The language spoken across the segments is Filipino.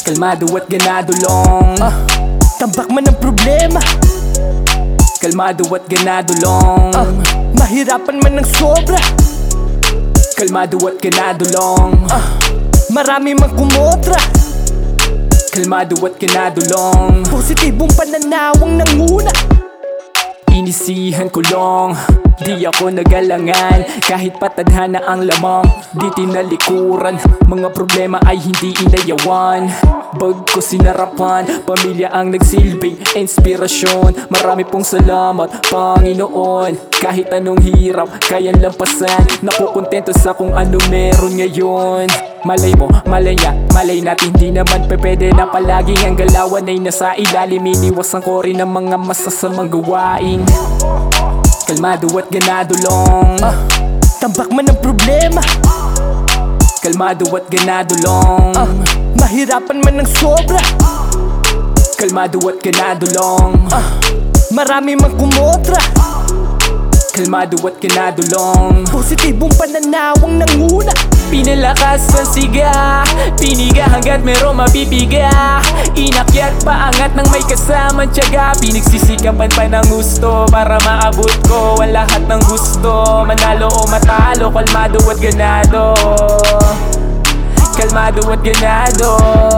Kalmado at ganado long. Tambak man ang problema. Kalmado at ganado long. Mahirapan man ng sobra. Kalmado at ganado long. Marami man kumotra. Kalmado at ganado long. Positibong pananawang nanguna. Inisihan ko long, di ako nagalangan. Kahit patadhana ang lamang, di tinalikuran. Mga problema ay hindi inayawan. Bag ko sinarapan, pamilya ang nagsilbing inspirasyon. Marami pong salamat, Panginoon. Kahit anong hirap, kayang lampasan. Nakukontento sa kung ano meron ngayon. Malay mo, malay natin di naman pwede na palaging ang galawan ay nasa ilalim. Iniwasan ko rin ang mga masasamang gawain. Kalmado at ganado long. Tambak man ang problema. Kalmado at ganado long. Mahirapan man ng sobra. Kalmado at ganado long. Marami man kumotra. Kalmado at ganado long. Positibong pananawang nanguna. Pinalakas ang siga, piniga hanggat merong mapipiga. Inakyat paangat ng may kasamang tiyaga. Pinagsisikapan pa ng gusto para maabot ko ang lahat ng gusto. Manalo o matalo, kalmado at ganado. Kalmado at ganado.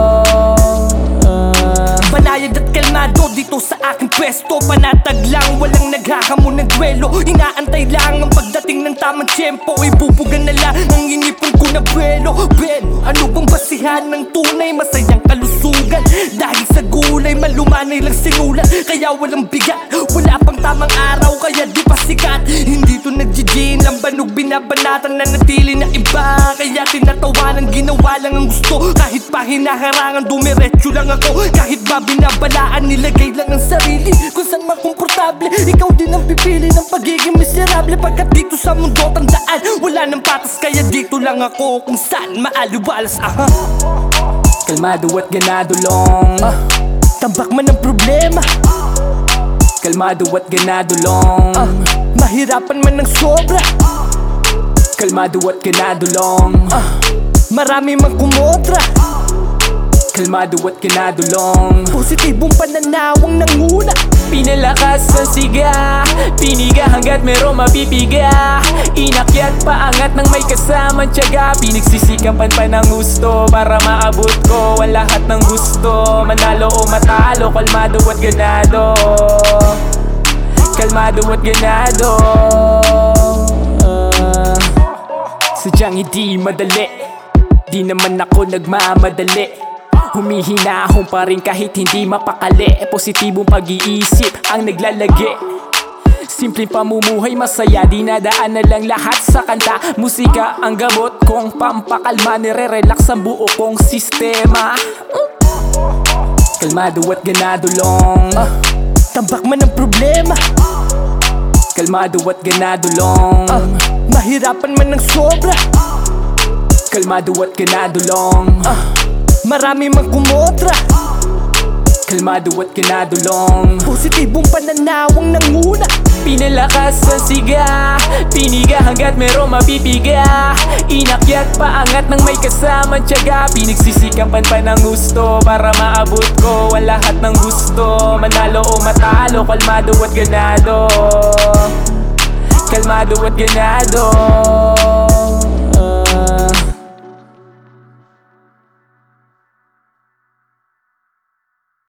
Banayad at kalmado dito sa aking pwesto. Panatag lang, walang naghahamon ng duelo. Inaantay lang ang pagdating ng tamang tiyempo. Ibubugan na lang ang inipon ko na buwelo. Ben, ano bang basihan ng tunay? Masayang kalusugan. Dahil sa gulay, malumanay lang sinulat. Kaya walang bigat, wala pang tamang araw. Kaya di pa sikat. Hindi to nag-gin, lambanog binabanatan na natili na iba. Kaya tinatawanan, ginawa lang ang gusto. Kahit pa hinaharangan, dumiretso lang ako. Kahit ba binabalaan, nilagay lang ang sarili kung saan makomportable. Ikaw din ang pipili ng pagiging miserable. Pagkat dito sa mundo tandaan, wala nang patas. Kaya dito lang ako kung saan maaliwalas. Kalmado at ganado long. Tambak man ang problema. Kalmado at ganado long. Mahirapan man ng sobra. Kalmado at ganado long. Marami man kumotra. Kalmado at ganado long. Positibong pananawang nanguna. Pinalakas ang siga, piniga hanggat merong mapipiga. Inakyat paangat ng may kasamang tiyaga. Pinagsisikapan pa ng gusto para maabot ko ang lahat ng gusto. Manalo o matalo, kalmado at ganado. Kalmado at ganado. Sadyang hindi madali, di naman ako nagmamadali. Humihinahon pa rin kahit hindi mapakali. Positibong pag-iisip ang naglalagi. Simpleng pamumuhay masaya, dinadaan na lang lahat sa kanta. Musika ang gamot kong pampakalma. Nire-relax ang buo kong sistema. Kalmado at ganado long. Tambak man ang problema. Kalmado at ganado long. Mahirapan man ng sobra. Kalmado at ganado long. Marami man kumotra. Kalmado at ganado long. Positibong pananawang nanguna. Pinalakas ang siga, piniga hanggat merong mapipiga. Inakyat paangat ng may kasamang tiyaga. Pinagsisikapan pa ng gusto para maabot ko ang lahat ng gusto. Manalo o matalo, kalmado at ganado. Kalmado at ganado.